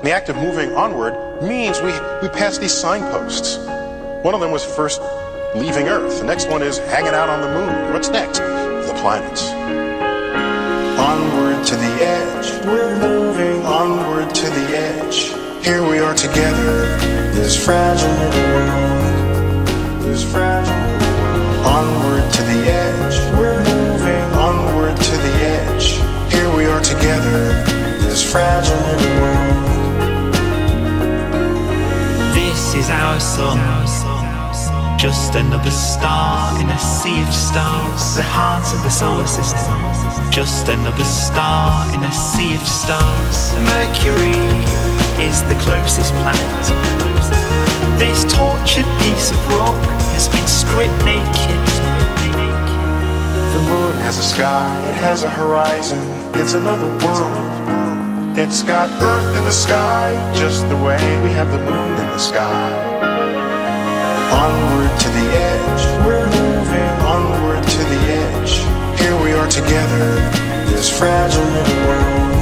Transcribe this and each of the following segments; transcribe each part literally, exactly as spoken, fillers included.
And the act of moving onward means we, we pass these signposts. One of them was first leaving Earth. The next one is hanging out on the moon. What's next? The planets. Onward to the edge. We're moving onward to the edge. Here we are together. This fragile little world. This fragile little world. Onward to the edge. We're moving onward to the edge. Here we are together. This fragile little world. This is our sun. Just another star in a sea of stars. The heart of the solar system. Just another star in a sea of stars. Mercury is the closest planet. This tortured piece of rock has been stripped naked. The moon has a sky, it has a horizon. It's another world. It's got Earth in the sky, just the way we have the moon in the sky. Onward to the edge, we're moving onward to the edge. Here we are together, this fragile little world.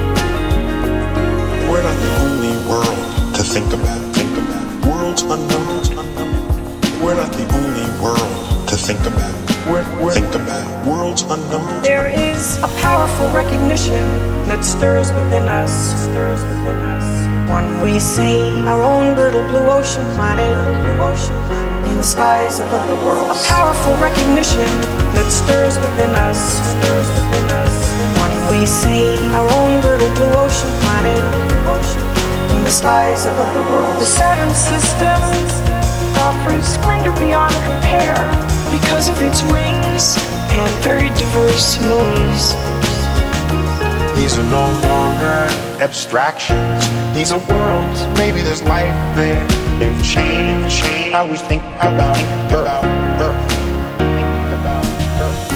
We're not the only world to think about, think about. Worlds unknown, unknown. We're not the only world to think about, we're, we're think about. Worlds unknown. There is a powerful recognition that stirs within us, stirs within us. When we see our own little blue ocean planet, blue ocean in the skies above the world. A powerful recognition that stirs within us, stirs within us. When we see our own little blue ocean planet, blue ocean in the skies above the world. The Saturn system offers splendor beyond compare because of its rings and very diverse moons. These are no longer abstractions. These are worlds. Maybe there's life there. They've changed how we think about Earth. Earth. About Earth.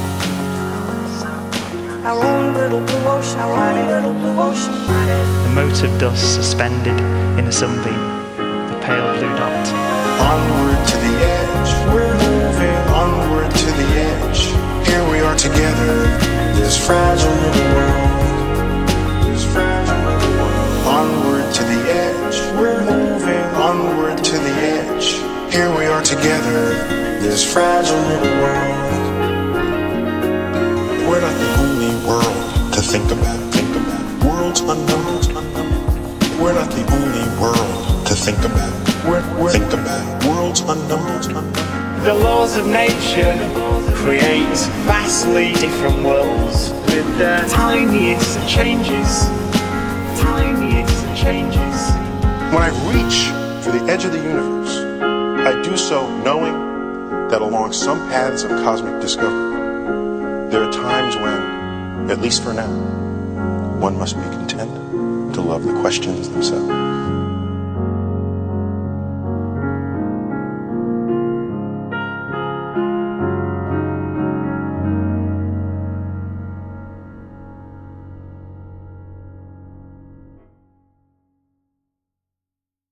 Our own little blue ocean, our own little blue ocean planet. The mote of dust suspended in a sunbeam. The pale blue dot. Onward to the edge. We're moving onward to the edge. Here we are together. This fragile little world. This fragile little world. Onward to the edge. We're moving onward to the edge. Here we are together. This fragile little world. We're not the only world to think about, think about. Worlds unknown, unknown. We're not the only world to think about, we're, we're think about. Worlds unknown, unknown. The laws of nature create vastly different worlds with the tiniest changes, tiniest changes. When I reach for the edge of the universe, I do so knowing that along some paths of cosmic discovery, there are times when, at least for now, one must be content to love the questions themselves.